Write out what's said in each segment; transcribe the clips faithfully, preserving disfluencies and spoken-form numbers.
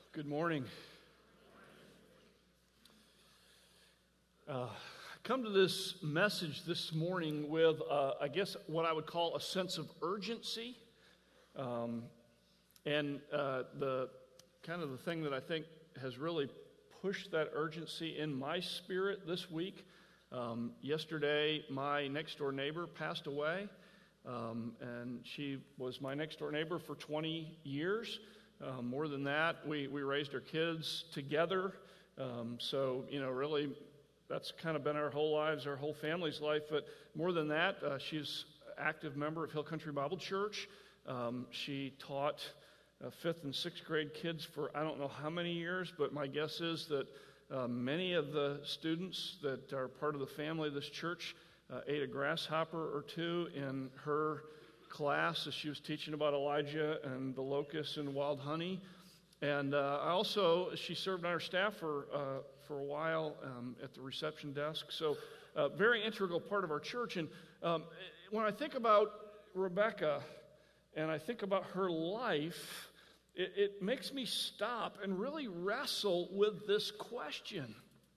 Good morning. Uh, come to this message this morning with, uh, I guess, what I would call a sense of urgency. Um, and uh, the kind of the thing that I think has really pushed that urgency in my spirit this week. Um, yesterday, my next door neighbor passed away, um, and she was my next door neighbor for twenty years. Um, more than that, we, we raised our kids together. Um, so, you know, really, that's kind of been our whole lives, our whole family's life. But more than that, uh, she's an active member of Hill Country Bible Church. Um, she taught uh, fifth and sixth grade kids for I don't know how many years, but my guess is that uh, many of the students that are part of the family of this church uh, ate a grasshopper or two in her class as she was teaching about Elijah and the locusts and wild honey. And uh, I also, she served on our staff for uh, for a while um, at the reception desk. So a uh, very integral part of our church. And um, when I think about Rebecca and I think about her life, it, it makes me stop and really wrestle with this question.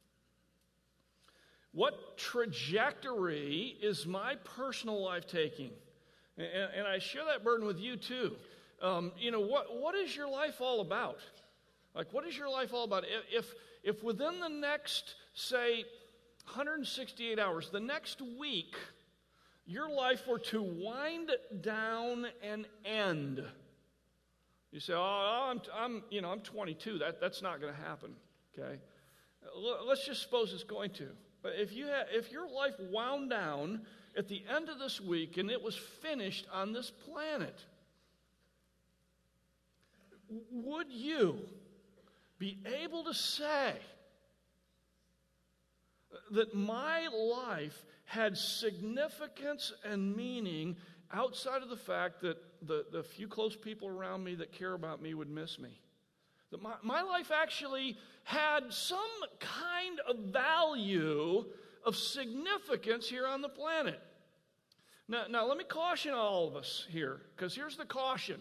What trajectory is my personal life taking? And, and I share that burden with you too. Um, you know, what what is your life all about? Like, what is your life all about? If if within the next, say, one hundred sixty-eight hours, the next week, your life were to wind down and end, you say, "Oh, I'm I'm you know I'm twenty-two. That that's not going to happen." Okay, let's just suppose it's going to. But if you ha- if your life wound down at the end of this week and it was finished on this planet, would you be able to say that my life had significance and meaning outside of the fact that the, the few close people around me that care about me would miss me? That my, my life actually had some kind of value of significance here on the planet. Now, now let me caution all of us here, because here's the caution.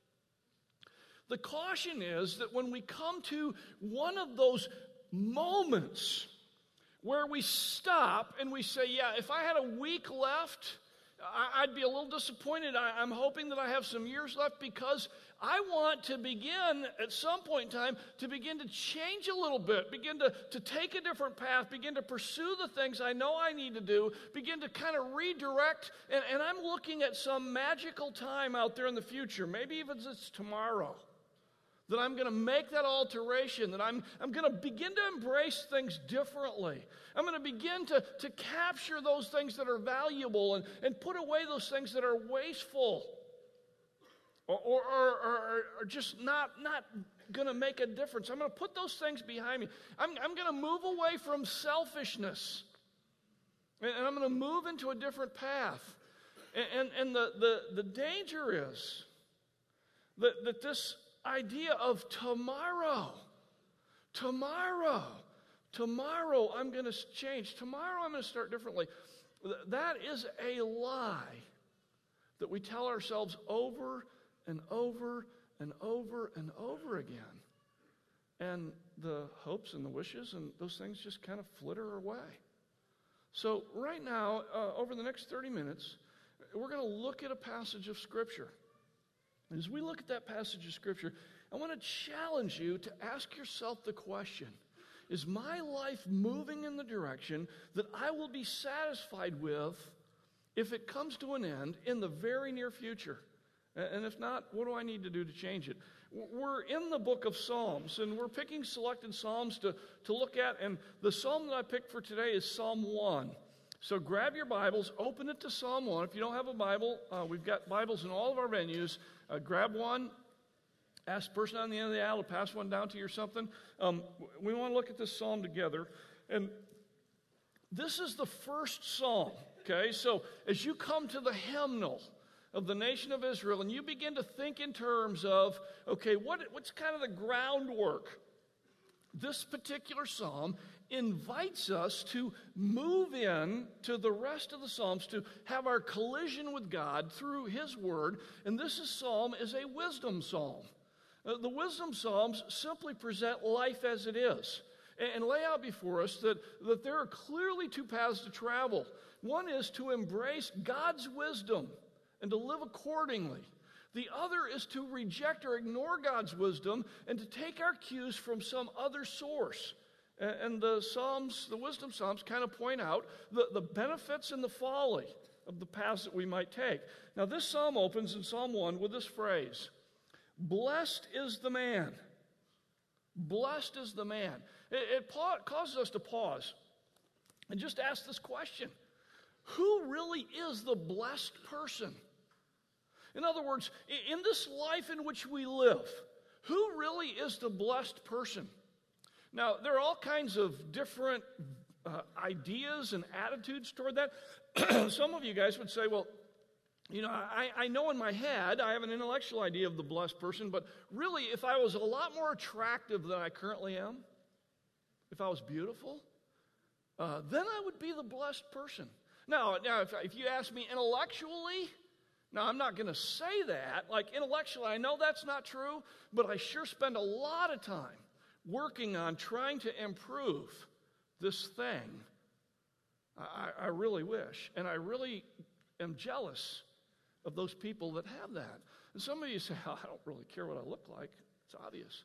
The caution is that when we come to one of those moments where we stop and we say, yeah, if I had a week left, I'd be a little disappointed. I'm hoping that I have some years left because I want to begin at some point in time to begin to change a little bit, begin to, to take a different path, begin to pursue the things I know I need to do, begin to kind of redirect. And, and I'm looking at some magical time out there in the future, maybe even it's tomorrow, that I'm going to make that alteration, that I'm, I'm going to begin to embrace things differently. I'm going to begin to, to capture those things that are valuable and, and put away those things that are wasteful or, or, or, or, or just not, not going to make a difference. I'm going to put those things behind me. I'm, I'm going to move away from selfishness, and, and I'm going to move into a different path. And, and, and the, the, the danger is that, that this idea of tomorrow, tomorrow, tomorrow I'm going to change. Tomorrow I'm going to start differently. That is a lie that we tell ourselves over and over and over and over again. And the hopes and the wishes and those things just kind of flitter away. So right now, uh, over the next thirty minutes, we're going to look at a passage of Scripture. And as we look at that passage of Scripture, I want to challenge you to ask yourself the question, is my life moving in the direction that I will be satisfied with if it comes to an end in the very near future? And if not, what do I need to do to change it? We're in the book of Psalms, and we're picking selected Psalms to, to look at, and the Psalm that I picked for today is Psalm one. So grab your Bibles, open it to Psalm one. If you don't have a Bible, uh, we've got Bibles in all of our venues. Uh, grab one, ask the person on the end of the aisle to pass one down to you or something. Um, we want to look at this Psalm together. And this is the first Psalm, okay? So as you come to the hymnal of the nation of Israel and you begin to think in terms of, okay, what, what's kind of the groundwork? This particular Psalm invites us to move in to the rest of the Psalms, to have our collision with God through His Word. And this is Psalm is a wisdom psalm. Uh, the wisdom Psalms simply present life as it is and, and lay out before us that, that there are clearly two paths to travel. One is to embrace God's wisdom and to live accordingly. The other is to reject or ignore God's wisdom and to take our cues from some other source. And, and the Psalms, the wisdom Psalms kind of point out the, the benefits and the folly of the paths that we might take. Now this psalm opens in Psalm one with this phrase, "Blessed is the man." Blessed is the man. It, it pa- causes us to pause and just ask this question. Who really is the blessed person? In other words, in this life in which we live, who really is the blessed person? Now, there are all kinds of different uh, ideas and attitudes toward that. Some of you guys would say, well, you know, I, I know in my head, I have an intellectual idea of the blessed person, but really, if I was a lot more attractive than I currently am, if I was beautiful, uh, then I would be the blessed person. Now, now if, if you ask me intellectually, now I'm not going to say that. Like intellectually, I know that's not true, but I sure spend a lot of time working on trying to improve this thing. I, I really wish, and I really am jealous of those people that have that. And some of you say, oh, I don't really care what I look like. It's obvious.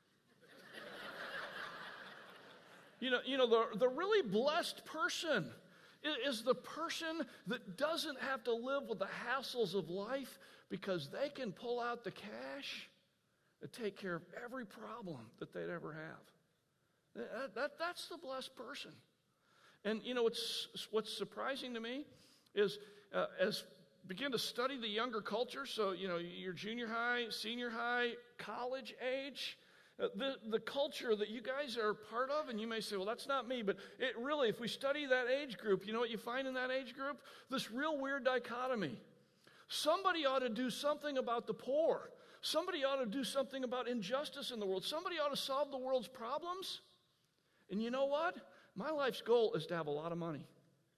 you know, you know the, the really blessed person is the person that doesn't have to live with the hassles of life because they can pull out the cash and take care of every problem that they'd ever have. That, that, that's the blessed person. And you know, what's, what's surprising to me is uh, as begin to study the younger culture, so, you know, your junior high, senior high, college age, uh, the, the culture that you guys are part of, and you may say, well, that's not me, but it really, if we study that age group, you know what you find in that age group? This real weird dichotomy. Somebody ought to do something about the poor. Somebody ought to do something about injustice in the world. Somebody ought to solve the world's problems. And you know what? My life's goal is to have a lot of money.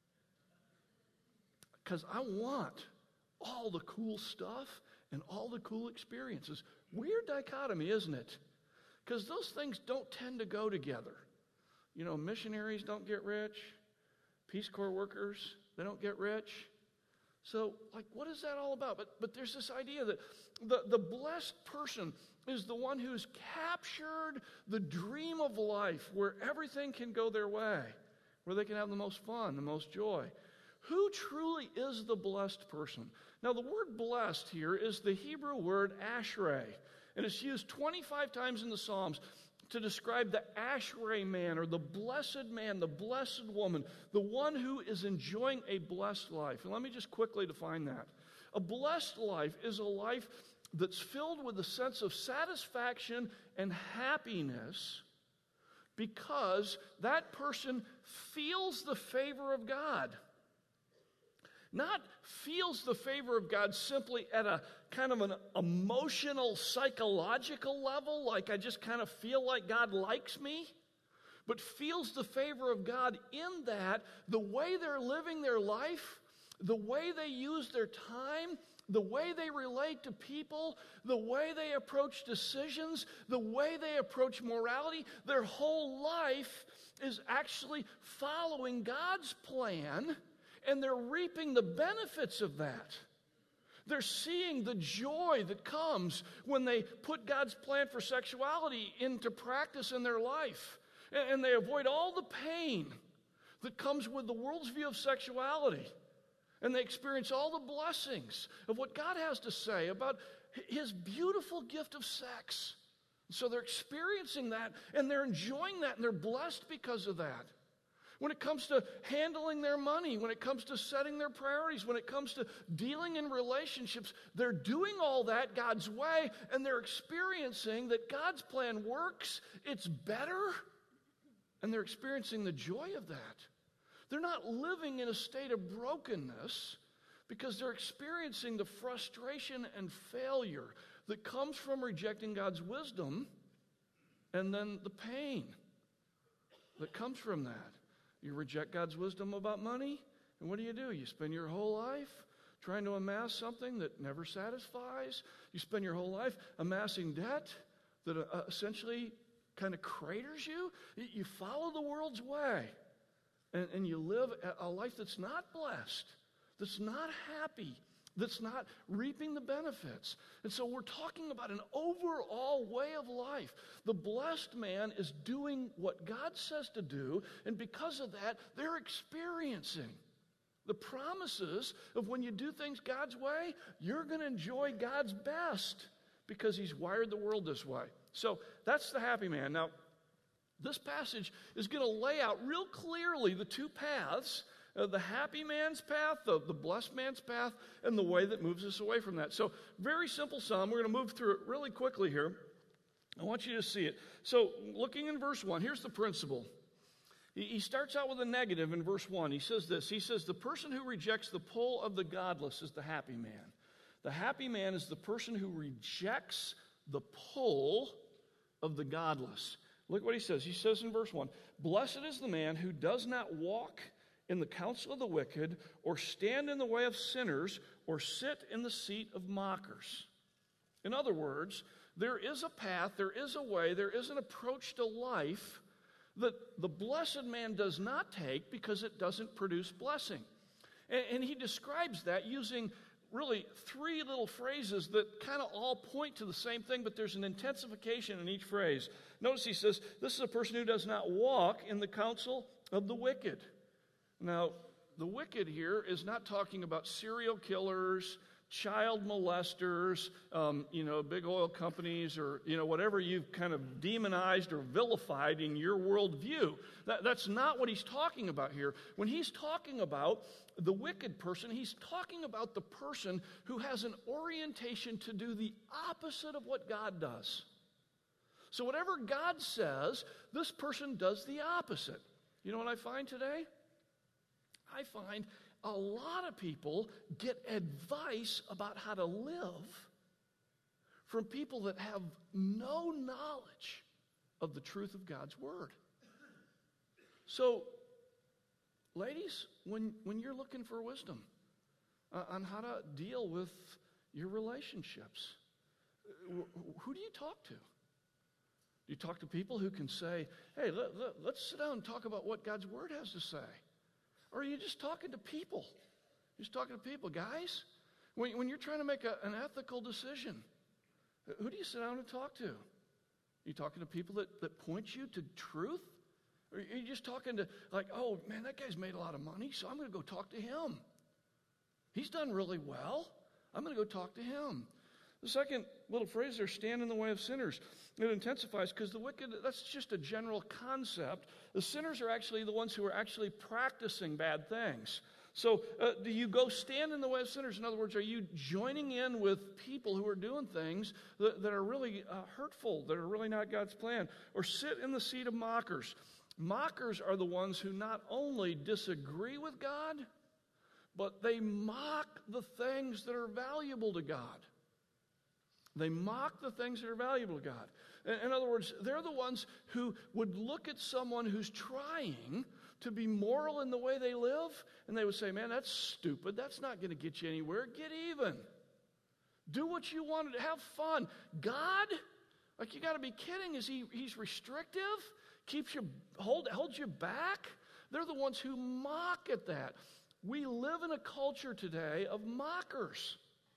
Because I want all the cool stuff and all the cool experiences. Weird dichotomy, isn't it? Because those things don't tend to go together. You know, missionaries don't get rich. Peace Corps workers, they don't get rich. So, like, what is that all about? But but there's this idea that the, the blessed person is the one who's captured the dream of life where everything can go their way, where they can have the most fun, the most joy. Who truly is the blessed person? Now, the word blessed here is the Hebrew word ashrei, and it's used twenty-five times in the Psalms to describe the ashrei man, or the blessed man, the blessed woman, the one who is enjoying a blessed life. And let me just quickly define that. A blessed life is a life that's filled with a sense of satisfaction and happiness because that person feels the favor of God. Not feels the favor of God simply at a kind of an emotional, psychological level, like I just kind of feel like God likes me, but feels the favor of God in that the way they're living their life, the way they use their time, the way they relate to people, the way they approach decisions, the way they approach morality, their whole life is actually following God's plan. And they're reaping the benefits of that. They're seeing the joy that comes when they put God's plan for sexuality into practice in their life. And they avoid all the pain that comes with the world's view of sexuality. And they experience all the blessings of what God has to say about His beautiful gift of sex. So they're experiencing that, and they're enjoying that, and they're blessed because of that. When it comes to handling their money, when it comes to setting their priorities, when it comes to dealing in relationships, they're doing all that God's way, and they're experiencing that God's plan works, it's better, and they're experiencing the joy of that. They're not living in a state of brokenness because they're experiencing the frustration and failure that comes from rejecting God's wisdom, and then the pain that comes from that. You reject God's wisdom about money, and what do you do? You spend your whole life trying to amass something that never satisfies. You spend your whole life amassing debt that uh, essentially kind of craters you. You follow the world's way, and, and you live a life that's not blessed, that's not happy, that's not reaping the benefits. And so we're talking about an overall way of life. The blessed man is doing what God says to do, and because of that, they're experiencing the promises of when you do things God's way, you're going to enjoy God's best because he's wired the world this way. So that's the happy man. Now, this passage is going to lay out real clearly the two paths, uh, the happy man's path, the, the blessed man's path, and the way that moves us away from that. So very simple psalm. We're going to move through it really quickly here. I want you to see it. So looking in verse one, here's the principle. He starts out with a negative in verse one. He says this. He says, the person who rejects the pull of the godless is the happy man. The happy man is the person who rejects the pull of the godless. Look what he says. He says in verse one, blessed is the man who does not walk in the counsel of the wicked, or stand in the way of sinners, or sit in the seat of mockers. In other words, there is a path, there is a way, there is an approach to life that the blessed man does not take because it doesn't produce blessing. And, and he describes that using really three little phrases that kind of all point to the same thing, but there's an intensification in each phrase. Notice he says, this is a person who does not walk in the counsel of the wicked. Now, the wicked here is not talking about serial killers, child molesters, um, you know, big oil companies, or, you know, whatever you've kind of demonized or vilified in your worldview. That, that's not what he's talking about here. When he's talking about the wicked person, he's talking about the person who has an orientation to do the opposite of what God does. So whatever God says, this person does the opposite. You know what I find today? I find a lot of people get advice about how to live from people that have no knowledge of the truth of God's word. So, ladies, when, when you're looking for wisdom uh, on how to deal with your relationships, who do you talk to? Do you talk to people who can say, hey, let, let, let's sit down and talk about what God's word has to say? Or are you just talking to people? You're just talking to people. Guys, when, when you're trying to make a, an ethical decision, who do you sit down and talk to? Are you talking to people that, that point you to truth? Or are you just talking to, like, oh, man, that guy's made a lot of money, so I'm going to go talk to him. He's done really well. I'm going to go talk to him. The second little phrase there, stand in the way of sinners. It intensifies because the wicked, that's just a general concept. The sinners are actually the ones who are actually practicing bad things. So uh, do you go stand in the way of sinners? In other words, are you joining in with people who are doing things that, that are really uh, hurtful, that are really not God's plan? Or sit in the seat of mockers. Mockers are the ones who not only disagree with God, but they mock the things that are valuable to God. They mock the things that are valuable to God. In, in other words, they're the ones who would look at someone who's trying to be moral in the way they live, and they would say, man, that's stupid. That's not going to get you anywhere. Get even. Do what you want to. Have fun. God, like, you got to be kidding. Is he? He's restrictive? Keeps you, hold, holds you back? They're the ones who mock at that. We live in a culture today of mockers.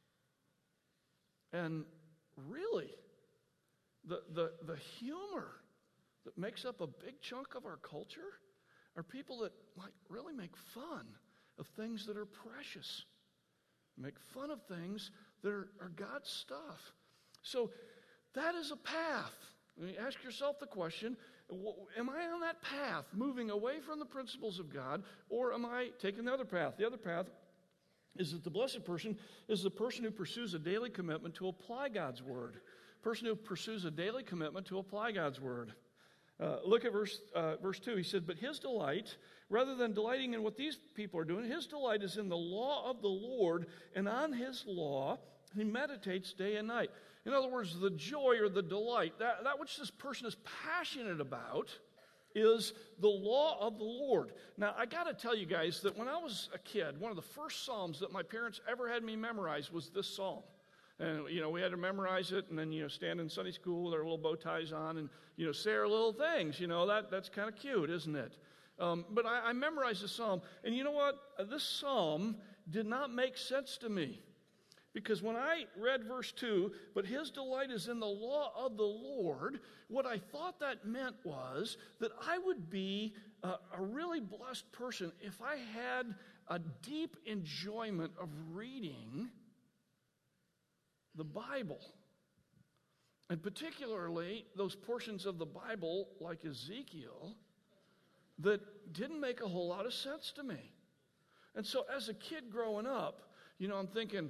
And really, the, the, the humor that makes up a big chunk of our culture are people that, like, really make fun of things that are precious, make fun of things that are, are God's stuff. So that is a path. I mean, ask yourself the question, am I on that path, moving away from the principles of God, or am I taking the other path? The other path is that the blessed person is the person who pursues a daily commitment to apply God's word. Person who pursues a daily commitment to apply God's word. Uh, look at verse uh, verse two. He said, but his delight, rather than delighting in what these people are doing, his delight is in the law of the Lord, and on his law he meditates day and night. In other words, the joy or the delight, that, that which this person is passionate about, is the law of the Lord. Now, I got to tell you guys that when I was a kid, one of the first psalms that my parents ever had me memorize was this psalm. And, you know, we had to memorize it and then, you know, stand in Sunday school with our little bow ties on and, you know, say our little things. You know, that that's kind of cute, isn't it? Um, but I, I memorized the psalm. And you know what? This psalm did not make sense to me. Because when I read verse two, but his delight is in the law of the Lord, what I thought that meant was that I would be a, a really blessed person if I had a deep enjoyment of reading the Bible. And particularly those portions of the Bible, like Ezekiel, that didn't make a whole lot of sense to me. And so as a kid growing up, you know, I'm thinking,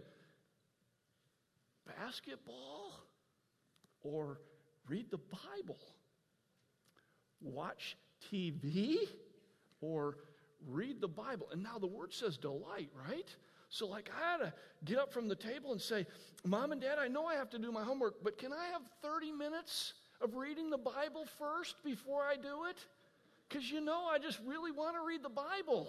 basketball or read the Bible? Watch T V or read the Bible? And now the word says delight, right? So like I had to get up from the table and say, Mom and Dad, I know I have to do my homework, but can I have thirty minutes of reading the Bible first before I do it? Because you know I just really want to read the Bible.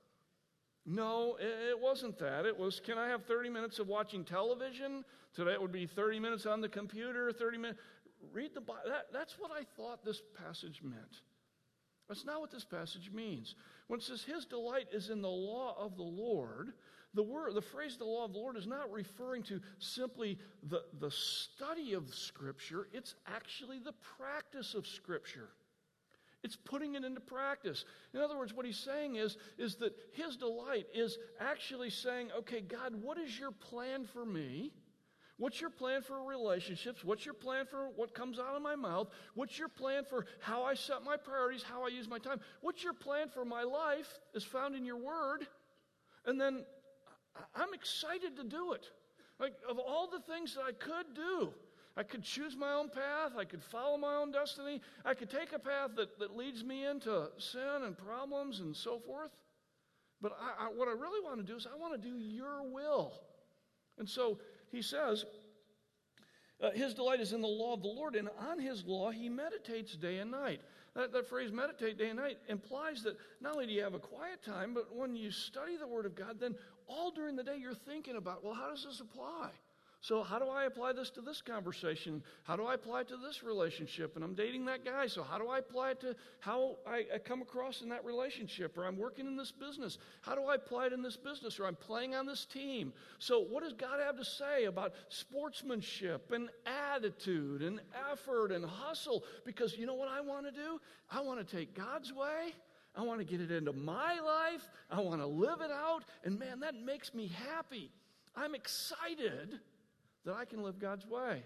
No, it wasn't that. It was, can I have thirty minutes of watching television? Today it would be thirty minutes on the computer, thirty minutes. Read the Bible. That, that's what I thought this passage meant. That's not what this passage means. When it says his delight is in the law of the Lord, the word, the phrase the law of the Lord is not referring to simply the, the study of Scripture. It's actually the practice of Scripture. It's putting it into practice. In other words, what he's saying is, is that his delight is actually saying, okay, God, what is your plan for me? What's your plan for relationships? What's your plan for what comes out of my mouth? What's your plan for how I set my priorities, how I use my time? What's your plan for my life is found in your word? And then I'm excited to do it. Like, of all the things that I could do, I could choose my own path. I could follow my own destiny. I could take a path that, that leads me into sin and problems and so forth. But I, I, what I really want to do is I want to do your will. And so he says, uh, his delight is in the law of the Lord, and on his law he meditates day and night. That, that phrase, meditate day and night, implies that not only do you have a quiet time, but when you study the Word of God, then all during the day you're thinking about, well, how does this apply? So how do I apply this to this conversation? How do I apply it to this relationship? And I'm dating that guy, so how do I apply it to how I, I come across in that relationship? Or I'm working in this business. How do I apply it in this business? Or I'm playing on this team. So what does God have to say about sportsmanship and attitude and effort and hustle? Because you know what I want to do? I want to take God's way. I want to get it into my life. I want to live it out. And man, that makes me happy. I'm excited that I can live God's way.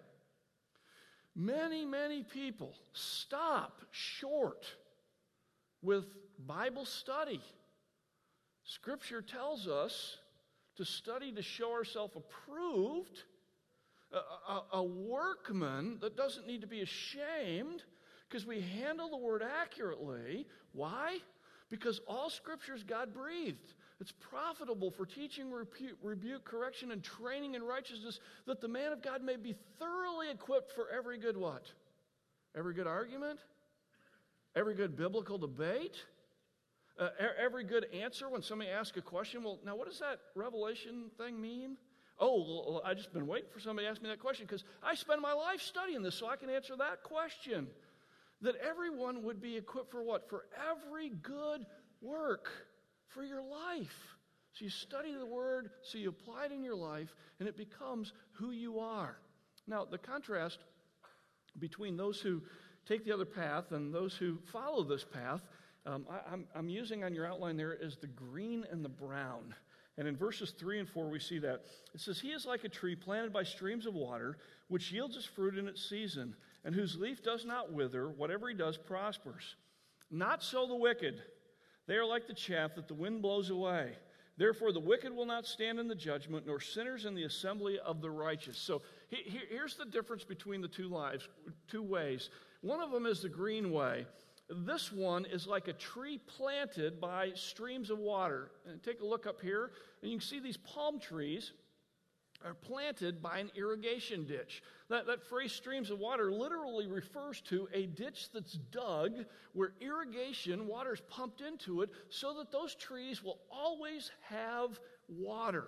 Many, many people stop short with Bible study. Scripture tells us to study to show ourselves approved, a, a, a workman that doesn't need to be ashamed because we handle the word accurately. Why? Because all Scripture is God-breathed. It's profitable for teaching, rebuke, rebuke, correction, and training in righteousness, that the man of God may be thoroughly equipped for every good what? Every good argument? Every good biblical debate? Uh, every good answer when somebody asks a question? Well, now what does that Revelation thing mean? Oh, well, I've just been waiting for somebody to ask me that question because I spend my life studying this so I can answer that question. That everyone would be equipped for what? For every good work. For your life. So you study the Word, so you apply it in your life, and it becomes who you are. Now, the contrast between those who take the other path and those who follow this path, um, I, I'm, I'm using on your outline there is the green and the brown. And in verses three and four, we see that. It says, he is like a tree planted by streams of water, which yields its fruit in its season, and whose leaf does not wither. Whatever he does prospers. Not so the wicked. They are like the chaff that the wind blows away. Therefore, the wicked will not stand in the judgment, nor sinners in the assembly of the righteous. So he, he, here's the difference between the two lives, two ways. One of them is the green way. This one is like a tree planted by streams of water. And take a look up here, and you can see these palm trees are planted by an irrigation ditch. That, that phrase, streams of water, literally refers to a ditch that's dug where irrigation, water is pumped into it so that those trees will always have water.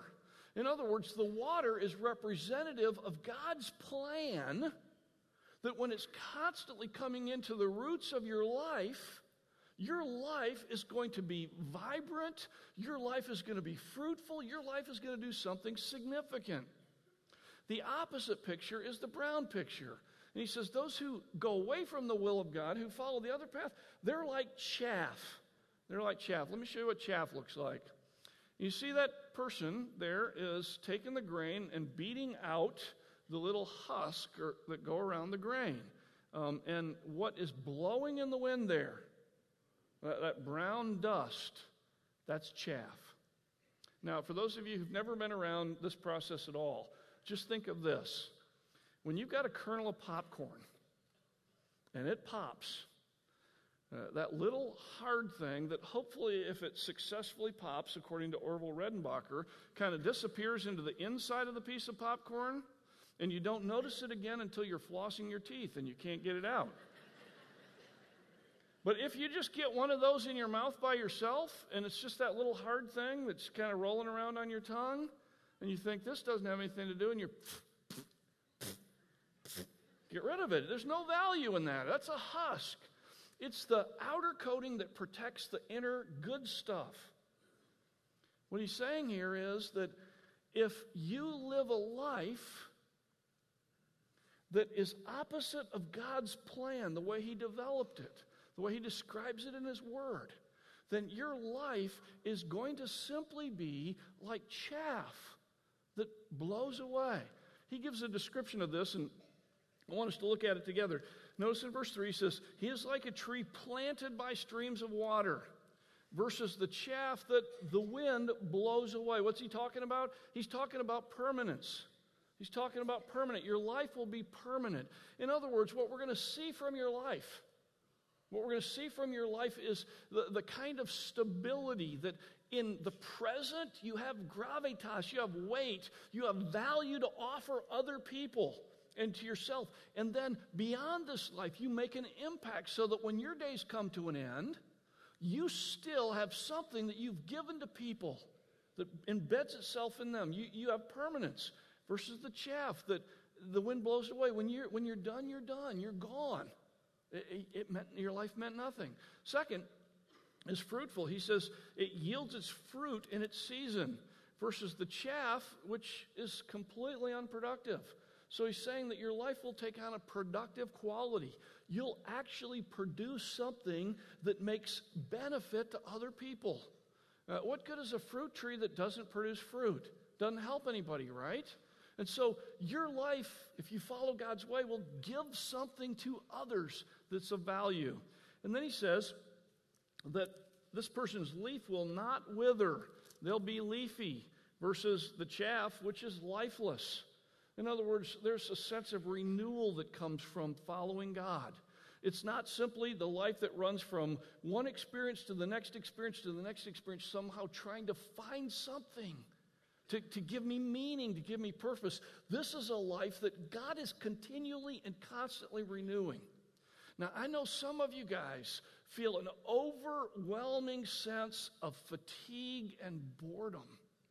In other words, the water is representative of God's plan that when it's constantly coming into the roots of your life, your life is going to be vibrant, your life is going to be fruitful, your life is going to do something significant. The opposite picture is the brown picture. And he says, those who go away from the will of God, who follow the other path, they're like chaff. They're like chaff. Let me show you what chaff looks like. You see that person there is taking the grain and beating out the little husk or, that go around the grain. Um, and what is blowing in the wind there, that, that brown dust, that's chaff. Now, for those of you who've never been around this process at all, just think of this. When you've got a kernel of popcorn and it pops, uh, that little hard thing that hopefully, if it successfully pops, according to Orville Redenbacher, kind of disappears into the inside of the piece of popcorn, and you don't notice it again until you're flossing your teeth and you can't get it out. But if you just get one of those in your mouth by yourself, and it's just that little hard thing that's kind of rolling around on your tongue, and you think this doesn't have anything to do, and you're get rid of it. There's no value in that. That's a husk. It's the outer coating that protects the inner good stuff. What he's saying here is that if you live a life that is opposite of God's plan, the way he developed it, the way he describes it in his word, then your life is going to simply be like chaff that blows away. He gives a description of this, and I want us to look at it together. Notice in verse three, he says, he is like a tree planted by streams of water versus the chaff that the wind blows away. What's he talking about? He's talking about permanence. He's talking about permanent. Your life will be permanent. In other words, what we're going to see from your life, what we're going to see from your life is the, the kind of stability that in the present you have gravitas, you have weight, you have value to offer other people and to yourself. And then beyond this life, you make an impact so that when your days come to an end, you still have something that you've given to people that embeds itself in them. You, you have permanence versus the chaff that the wind blows away. When you're, when you're done, you're done. You're gone. It, it meant, your life meant nothing. Second is fruitful. He says it yields its fruit in its season versus the chaff, which is completely unproductive. So he's saying that your life will take on a productive quality. You'll actually produce something that makes benefit to other people. Uh, what good is a fruit tree that doesn't produce fruit? Doesn't help anybody, right? And so your life, if you follow God's way, will give something to others that's of value. And then he says that this person's leaf will not wither. They'll be leafy versus the chaff, which is lifeless. In other words, there's a sense of renewal that comes from following God. It's not simply the life that runs from one experience to the next experience to the next experience, somehow trying to find something to, to give me meaning, to give me purpose. This is a life that God is continually and constantly renewing. Now, I know some of you guys feel an overwhelming sense of fatigue and boredom.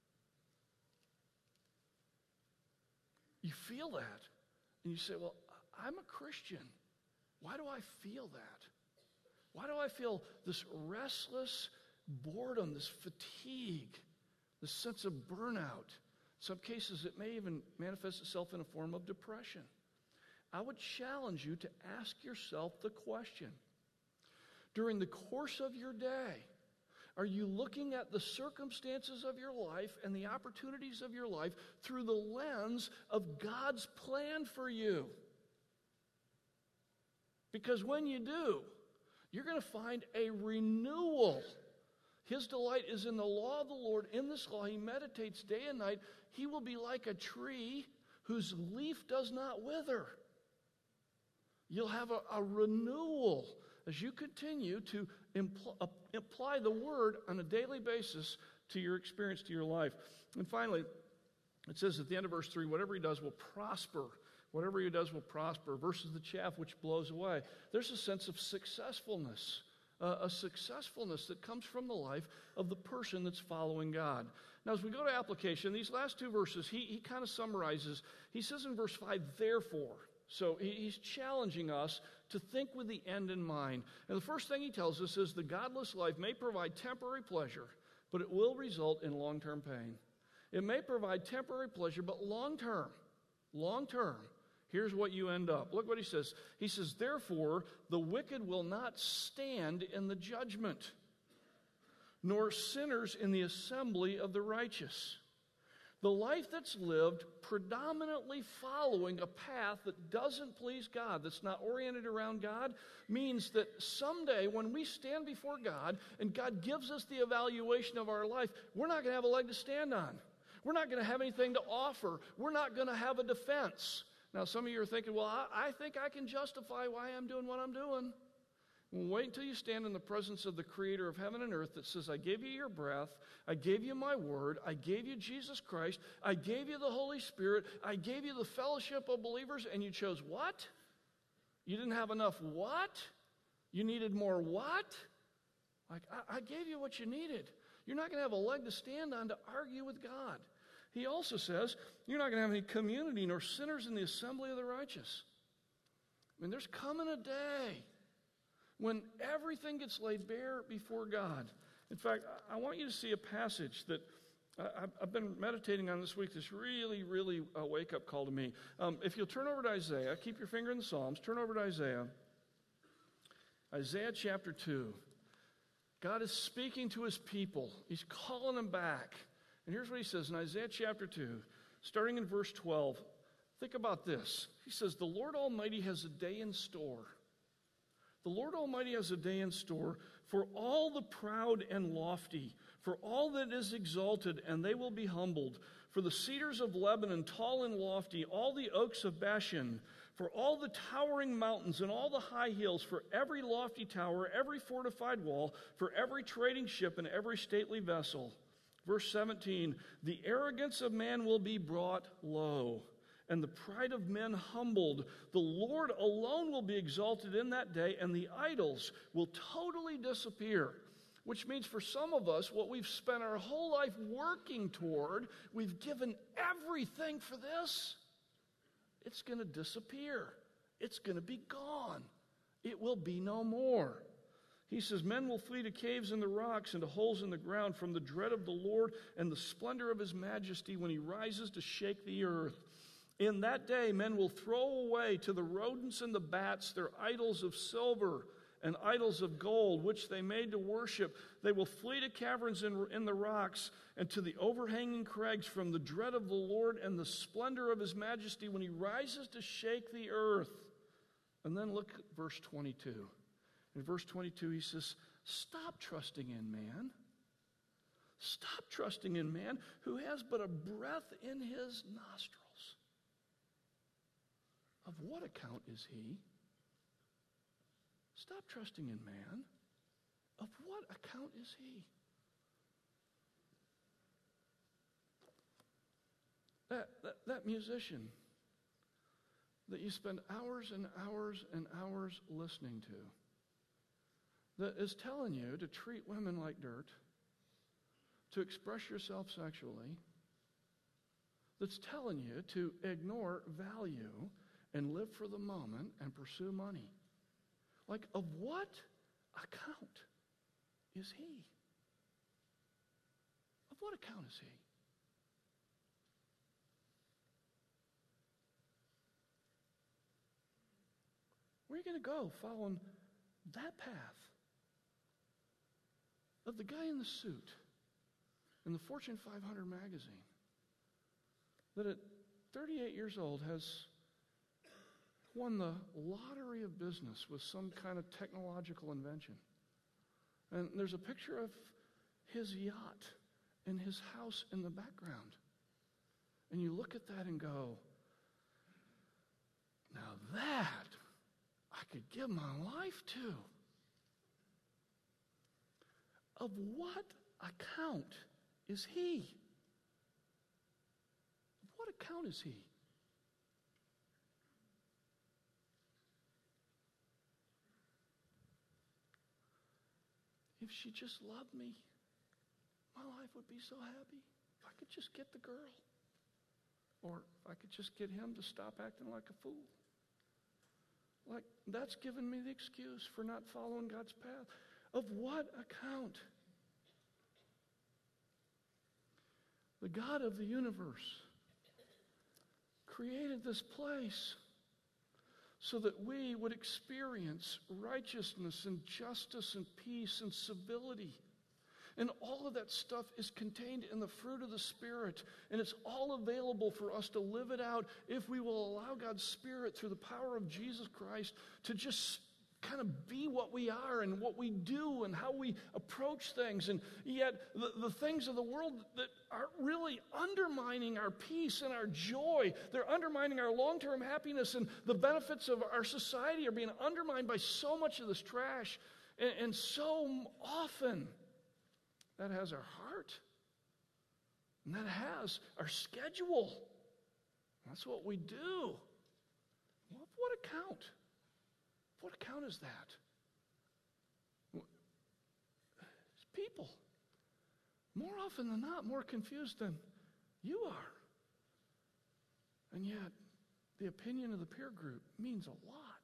You feel that, and you say, well, I'm a Christian. Why do I feel that? Why do I feel this restless boredom, this fatigue, this sense of burnout? In some cases, it may even manifest itself in a form of depression. I would challenge you to ask yourself the question, during the course of your day, are you looking at the circumstances of your life and the opportunities of your life through the lens of God's plan for you? Because when you do, you're going to find a renewal. His delight is in the law of the Lord. In this law, he meditates day and night. He will be like a tree whose leaf does not wither. You'll have a, a renewal as you continue to impl- uh, apply the word on a daily basis to your experience, to your life. And finally, it says at the end of verse three, whatever he does will prosper. Whatever he does will prosper versus the chaff which blows away. There's a sense of successfulness uh, a successfulness that comes from the life of the person that's following God. Now, as we go to application, these last two verses, he, he kind of summarizes. He says in verse five, therefore. So he, he's challenging us to think with the end in mind. And the first thing he tells us is the godless life may provide temporary pleasure, but it will result in long-term pain. It may provide temporary pleasure, but long-term, long-term, here's what you end up. Look what he says. He says, therefore, the wicked will not stand in the judgment, nor sinners in the assembly of the righteous. The life that's lived predominantly following a path that doesn't please God, that's not oriented around God, means that someday when we stand before God and God gives us the evaluation of our life, we're not going to have a leg to stand on. We're not going to have anything to offer. We're not going to have a defense. Now, some of you are thinking, well, I, I think I can justify why I'm doing what I'm doing. Wait until you stand in the presence of the Creator of heaven and earth that says, I gave you your breath, I gave you my word, I gave you Jesus Christ, I gave you the Holy Spirit, I gave you the fellowship of believers, and you chose what? You didn't have enough what? You needed more what? Like, I, I gave you what you needed. You're not going to have a leg to stand on to argue with God. He also says, you're not going to have any community nor sinners in the assembly of the righteous. I mean, there's coming a day when everything gets laid bare before God. In fact, I want you to see a passage that I've been meditating on this week, this really, really a wake-up call to me. Um, if you'll turn over to Isaiah, keep your finger in the Psalms, turn over to Isaiah. Isaiah chapter two. God is speaking to his people. He's calling them back. And here's what he says in Isaiah chapter two, starting in verse twelve. Think about this. He says, the Lord Almighty has a day in store. The Lord Almighty has a day in store for all the proud and lofty, for all that is exalted, and they will be humbled, for the cedars of Lebanon, tall and lofty, all the oaks of Bashan, for all the towering mountains and all the high hills, for every lofty tower, every fortified wall, for every trading ship and every stately vessel. Verse seventeen, the arrogance of man will be brought low, and the pride of men humbled. The Lord alone will be exalted in that day, and the idols will totally disappear. Which means for some of us, what we've spent our whole life working toward, we've given everything for this, it's going to disappear. It's going to be gone. It will be no more. He says, men will flee to caves in the rocks and to holes in the ground from the dread of the Lord and the splendor of his majesty when he rises to shake the earth. In that day, men will throw away to the rodents and the bats their idols of silver and idols of gold, which they made to worship. They will flee to caverns in, in the rocks and to the overhanging crags from the dread of the Lord and the splendor of his majesty when he rises to shake the earth. And then look at verse twenty-two. In verse twenty-two, he says, stop trusting in man. Stop trusting in man who has but a breath in his nostrils. Of what account is he? Stop trusting in man. Of what account is he? That, that, that musician that you spend hours and hours and hours listening to, that is telling you to treat women like dirt, to express yourself sexually, that's telling you to ignore value and live for the moment and pursue money. Like, of what account is he? Of what account is he? Where are you going to go following that path of the guy in the suit in the Fortune five hundred magazine that at thirty-eight years old has won the lottery of business with some kind of technological invention? And there's a picture of his yacht and his house in the background. And you look at that and go, now that I could give my life to. Of what account is he? Of what account is he? if she just loved me, my life would be so happy. If I could just get the girl. Or if I could just get him to stop acting like a fool. Like, that's given me the excuse for not following God's path. Of what account? The God of the universe created this place so that we would experience righteousness and justice and peace and civility. And all of that stuff is contained in the fruit of the Spirit. And it's all available for us to live it out if we will allow God's Spirit through the power of Jesus Christ to just kind of be what we are and what we do and how we approach things. And yet the, the things of the world that are really undermining our peace and our joy, they're undermining our long-term happiness, and the benefits of our society are being undermined by so much of this trash. And, and so often that has our heart. And that has our schedule. That's what we do. What, what account? What account is that? It's people. More often than not, more confused than you are. And yet, the opinion of the peer group means a lot.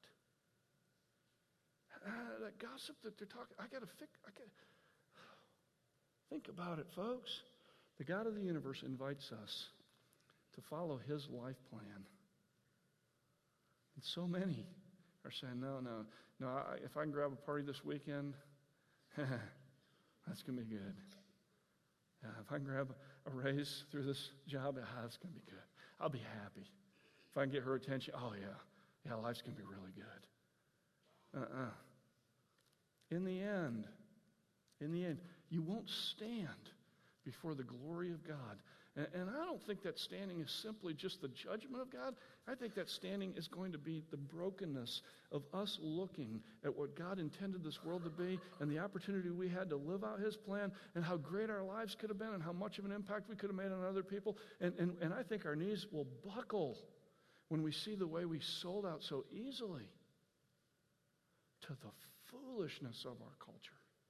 Uh, that gossip that they're talking, I got to fix, I got Think about it, folks. The God of the universe invites us to follow his life plan. And so many are saying, no, no, no, I, if I can grab a party this weekend, that's going to be good. Uh, if I can grab a raise through this job, uh, that's going to be good. I'll be happy. If I can get her attention, oh yeah, yeah, life's going to be really good. Uh-uh. In the end, in the end, you won't stand before the glory of God. And, and I don't think that standing is simply just the judgment of God. I think that standing is going to be the brokenness of us looking at what God intended this world to be and the opportunity we had to live out his plan and how great our lives could have been and how much of an impact we could have made on other people. And, and, and I think our knees will buckle when we see the way we sold out so easily to the foolishness of our culture.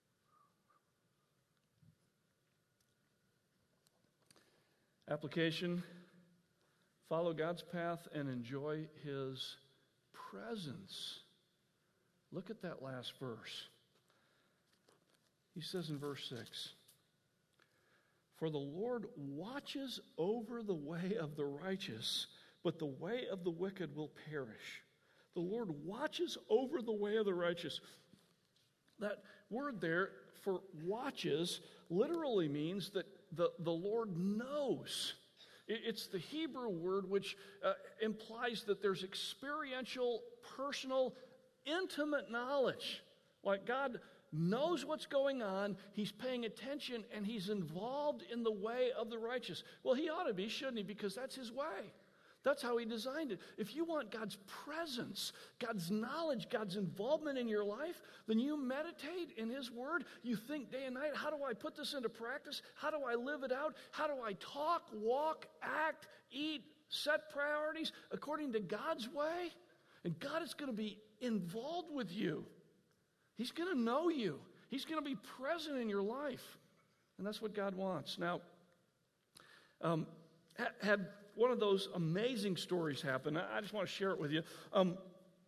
Application: follow God's path and enjoy his presence. Look at that last verse. He says in verse six, "For the Lord watches over the way of the righteous, but the way of the wicked will perish." The Lord watches over the way of the righteous. That word there for watches literally means that the, the Lord knows. It, it's the Hebrew word which uh, implies that there's experiential, personal, intimate knowledge. Like God knows what's going on, he's paying attention, and he's involved in the way of the righteous. Well, he ought to be, shouldn't he? Because that's his way. That's how he designed it. If you want God's presence, God's knowledge, God's involvement in your life, then you meditate in his word. You think day and night, how do I put this into practice? How do I live it out? How do I talk, walk, act, eat, set priorities according to God's way? And God is going to be involved with you. He's going to know you. He's going to be present in your life. And that's what God wants. Now, um, had one of those amazing stories happen. I just want to share it with you. Um,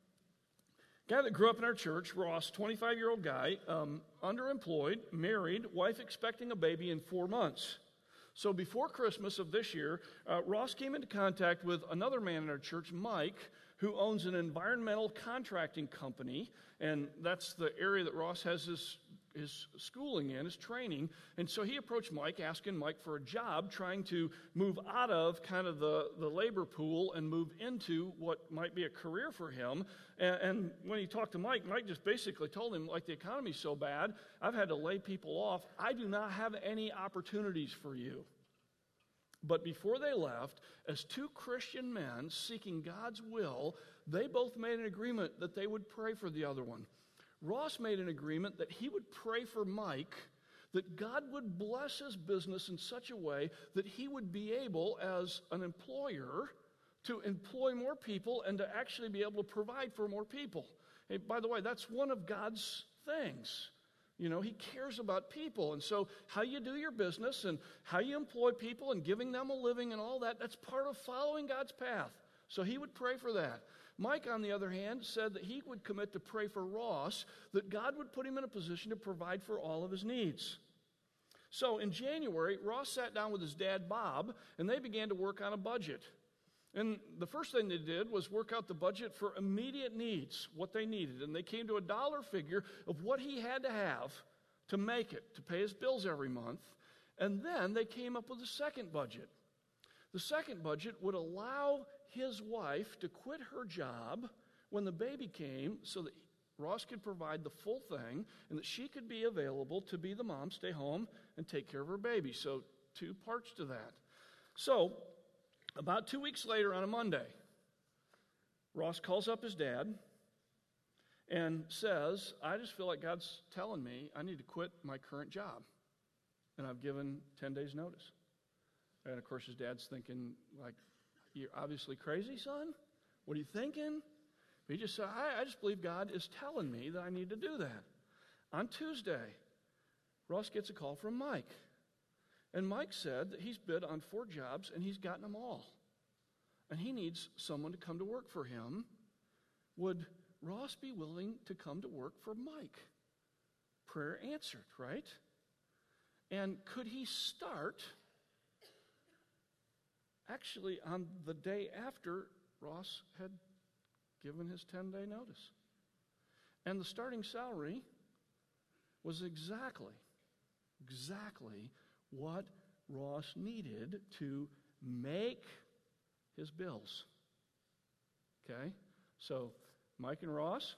guy that grew up in our church, Ross, twenty-five-year-old guy, um, underemployed, married, wife expecting a baby in four months. So before Christmas of this year, uh, Ross came into contact with another man in our church, Mike, who owns an environmental contracting company, and that's the area that Ross has his his schooling in, his training. And so he approached Mike, asking Mike for a job, trying to move out of kind of the, the labor pool and move into what might be a career for him. And, and when he talked to Mike, Mike just basically told him, like, the economy's so bad, I've had to lay people off. I do not have any opportunities for you. But before they left, as two Christian men seeking God's will, they both made an agreement that they would pray for the other one. Ross made an agreement that he would pray for Mike, that God would bless his business in such a way that he would be able, as an employer, to employ more people and to actually be able to provide for more people. Hey, by the way, that's one of God's things. You know, he cares about people. And so how you do your business and how you employ people and giving them a living and all that, that's part of following God's path. So he would pray for that. Mike, on the other hand, said that he would commit to pray for Ross, that God would put him in a position to provide for all of his needs. So in January, Ross sat down with his dad, Bob, and they began to work on a budget. And the first thing they did was work out the budget for immediate needs, what they needed. And they came to a dollar figure of what he had to have to make it, to pay his bills every month. And then they came up with a second budget. The second budget would allow his wife to quit her job when the baby came so that Ross could provide the full thing and that she could be available to be the mom, stay home, and take care of her baby. So two parts to that. So about two weeks later on a Monday, Ross calls up his dad and says, I just feel like God's telling me I need to quit my current job. And I've given ten days notice. And of course his dad's thinking, like, you're obviously crazy, son? What are you thinking? He just said, I, I just believe God is telling me that I need to do that. On Tuesday, Ross gets a call from Mike. And Mike said that he's bid on four jobs and he's gotten them all. And he needs someone to come to work for him. Would Ross be willing to come to work for Mike? Prayer answered, right? And could he start actually on the day after Ross had given his ten-day notice? And the starting salary was exactly, exactly what Ross needed to make his bills. Okay? So, Mike and Ross,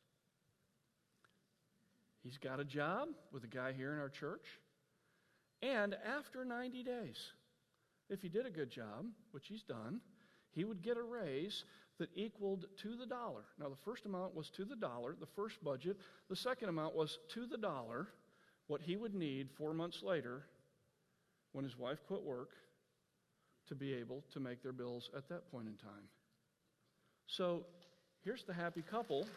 he's got a job with a guy here in our church. And after ninety days, if he did a good job, which he's done, he would get a raise that equaled to the dollar. Now, the first amount was to the dollar, the first budget. The second amount was to the dollar, what he would need four months later when his wife quit work to be able to make their bills at that point in time. So here's the happy couple.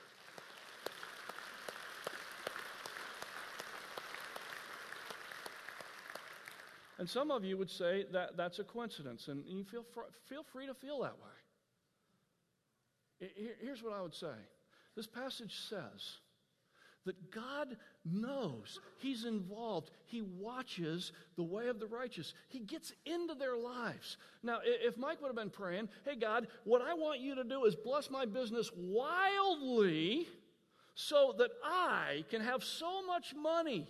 And some of you would say that that's a coincidence, and you feel fr- feel free to feel that way. Here's what I would say. This passage says that God knows. He's involved. He watches the way of the righteous. He gets into their lives. Now, if Mike would have been praying, hey, God, what I want you to do is bless my business wildly so that I can have so much money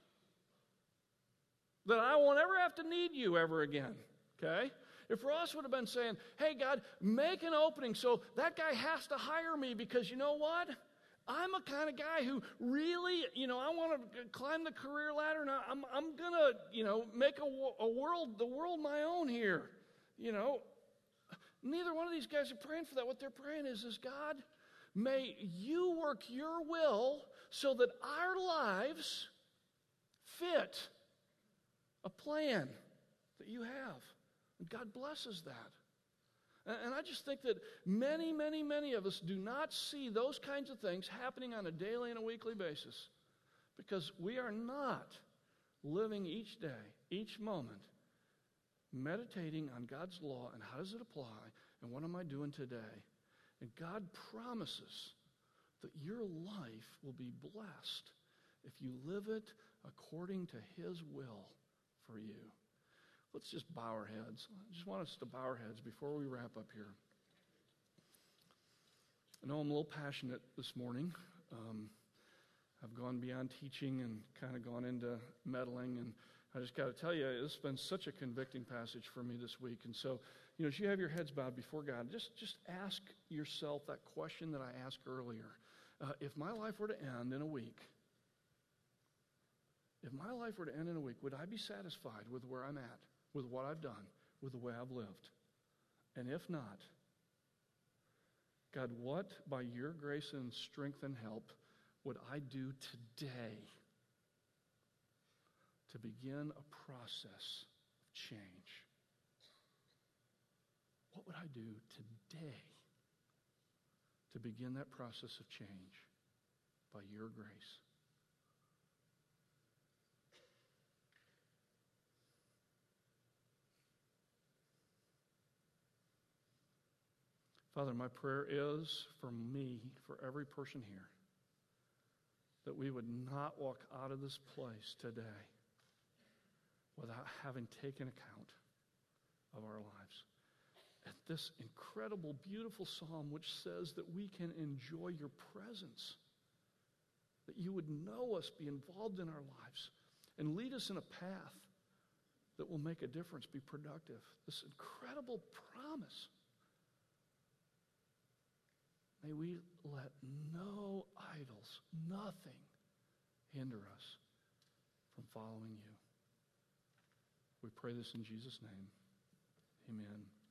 that I won't ever have to need you ever again, okay? If Ross would have been saying, hey, God, make an opening so that guy has to hire me because you know what? I'm a kind of guy who really, you know, I want to climb the career ladder and I'm, I'm going to, you know, make a, a world, the world my own here. You know, neither one of these guys are praying for that. What they're praying is, is God, may you work your will so that our lives fit a plan that you have. And God blesses that. And I just think that many, many, many of us do not see those kinds of things happening on a daily and a weekly basis because we are not living each day, each moment, meditating on God's law and how does it apply and what am I doing today. And God promises that your life will be blessed if you live it according to His will for you. Let's just bow our heads. I just want us to bow our heads before we wrap up here. I know I'm a little passionate this morning. Um, I've gone beyond teaching and kind of gone into meddling, and I just got to tell you, it's been such a convicting passage for me this week. And so, you know, as you have your heads bowed before God, just, just ask yourself that question that I asked earlier. Uh, if my life were to end in a week, if my life were to end in a week, would I be satisfied with where I'm at? With what I've done, with the way I've lived? And if not, God, what by your grace and strength and help would I do today to begin a process of change? What would I do today to begin that process of change by your grace? Father, my prayer is for me, for every person here, that we would not walk out of this place today without having taken account of our lives. At this incredible, beautiful psalm which says that we can enjoy your presence, that you would know us, be involved in our lives, and lead us in a path that will make a difference, be productive. This incredible promise. May we let no idols, nothing, hinder us from following you. We pray this in Jesus' name. Amen.